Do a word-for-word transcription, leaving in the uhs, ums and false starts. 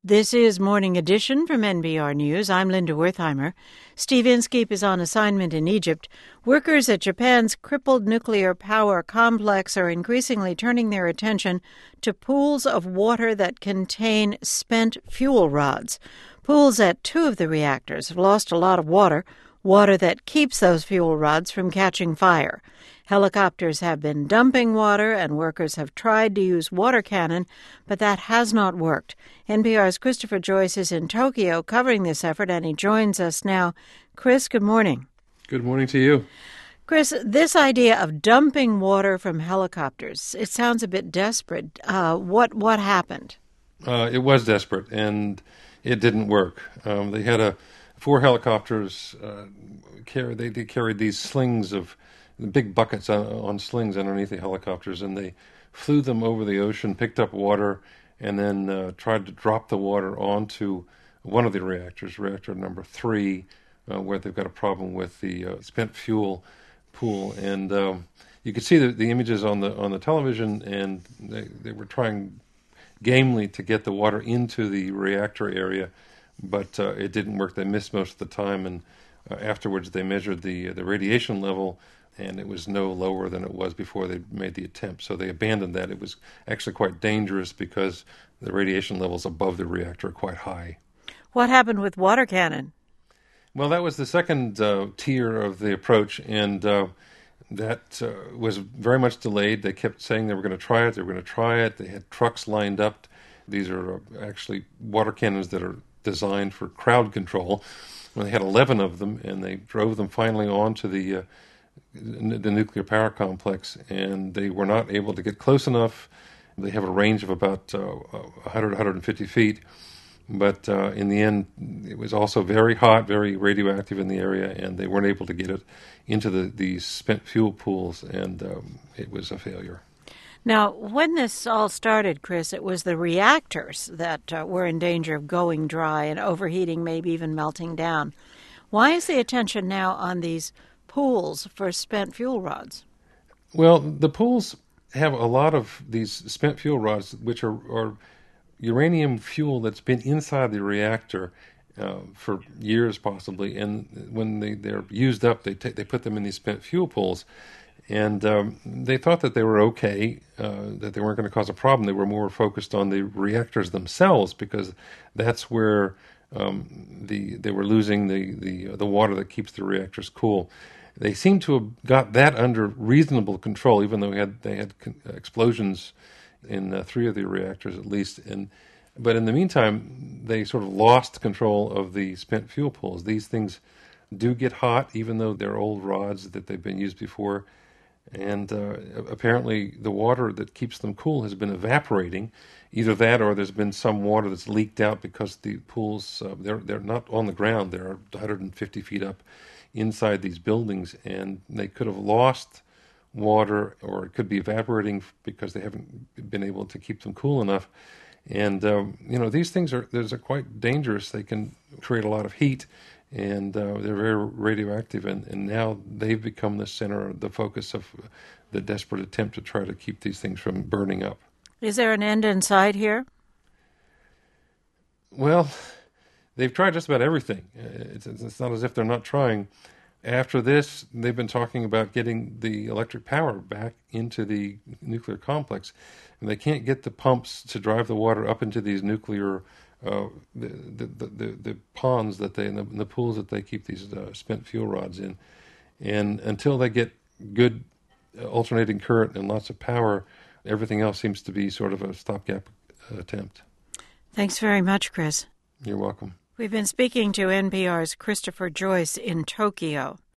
This is Morning Edition from N P R News. I'm Linda Wertheimer. Steve Inskeep is on assignment in Egypt. Workers at Japan's crippled nuclear power complex are increasingly turning their attention to pools of water that contain spent fuel rods. Pools at two of the reactors have lost a lot of water, water that keeps those fuel rods from catching fire. Helicopters have been dumping water, and workers have tried to use water cannon, but that has not worked. N P R's Christopher Joyce is in Tokyo covering this effort, and he joins us now. Chris, good morning. Good morning to you. Chris, this idea of dumping water from helicopters, it sounds a bit desperate. Uh, what what happened? Uh, it was desperate, and it didn't work. Um, they had a four helicopters. Uh, carry, they, they carried these slings of big buckets on, on slings underneath the helicopters, and they flew them over the ocean, picked up water, and then uh, tried to drop the water onto one of the reactors, reactor number three, uh, where they've got a problem with the uh, spent fuel pool. And um, you could see the, the images on the on the television, and they, they were trying gamely to get the water into the reactor area, but uh, it didn't work. They missed most of the time, and uh, afterwards they measured the the radiation level, and it was no lower than it was before they made the attempt. So they abandoned that. It was actually quite dangerous because the radiation levels above the reactor are quite high. What happened with water cannon? Well, that was the second uh, tier of the approach, and uh, that uh, was very much delayed. They kept saying they were going to try it, they were going to try it. They had trucks lined up. These are uh, actually water cannons that are designed for crowd control. Well, they had eleven of them, and they drove them finally onto the uh, the nuclear power complex, and they were not able to get close enough. They have a range of about uh, one hundred, one hundred fifty feet, but uh, in the end, it was also very hot, very radioactive in the area, and they weren't able to get it into the, these spent fuel pools, and um, it was a failure. Now, when this all started, Chris, it was the reactors that uh, were in danger of going dry and overheating, maybe even melting down. Why is the attention now on these pools for spent fuel rods? Well, the pools have a lot of these spent fuel rods, which are, are uranium fuel that's been inside the reactor uh, for years, possibly. And when they, they're used up, they take, they put them in these spent fuel pools. And um, they thought that they were okay, uh, that they weren't going to cause a problem. They were more focused on the reactors themselves, because that's where um, the they were losing the, the the water that keeps the reactors cool. They seem to have got that under reasonable control, even though we had they had con- explosions in uh, three of the reactors at least. And but in the meantime, they sort of lost control of the spent fuel pools. These things do get hot, even though they're old rods that they've been used before. And uh, apparently the water that keeps them cool has been evaporating. Either that, or there's been some water that's leaked out because the pools, uh, they're they're not on the ground. They're one hundred fifty feet up inside these buildings, and they could have lost water, or it could be evaporating because they haven't been able to keep them cool enough. And um, you know, these things are there's a quite dangerous. They can create a lot of heat, and uh, they're very radioactive, and, and now they've become the center, the focus of the desperate attempt to try to keep these things from burning up. Is there an end in sight here? Well, they've tried just about everything. It's, it's not as if they're not trying. After this, they've been talking about getting the electric power back into the nuclear complex, and they can't get the pumps to drive the water up into these nuclear uh, the, the, the, the, the ponds that they, the, the pools that they keep these uh, spent fuel rods in. And until they get good alternating current and lots of power, everything else seems to be sort of a stopgap attempt. Thanks very much, Chris. You're welcome. We've been speaking to N P R's Christopher Joyce in Tokyo.